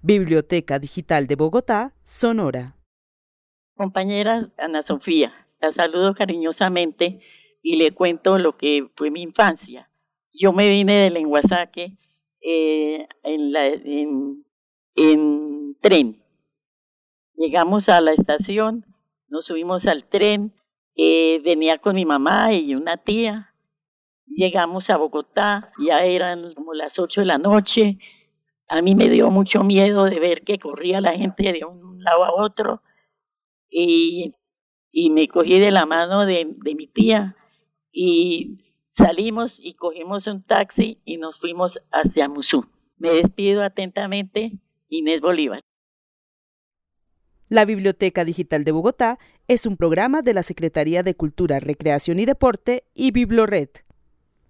Biblioteca Digital de Bogotá, Sonora. Compañera Ana Sofía, la saludo cariñosamente y le cuento lo que fue mi infancia. Yo me vine de Lenguasaque en tren. Llegamos a la estación, nos subimos al tren, venía con mi mamá y una tía. Llegamos a Bogotá, ya eran como las 8 de la noche. A mí me dio mucho miedo de ver que corría la gente de un lado a otro y, y me cogí de la mano de mi tía y salimos y cogimos un taxi y nos fuimos hacia Musú. Me despido atentamente, Inés Bolívar. La Biblioteca Digital de Bogotá es un programa de la Secretaría de Cultura, Recreación y Deporte y Biblored.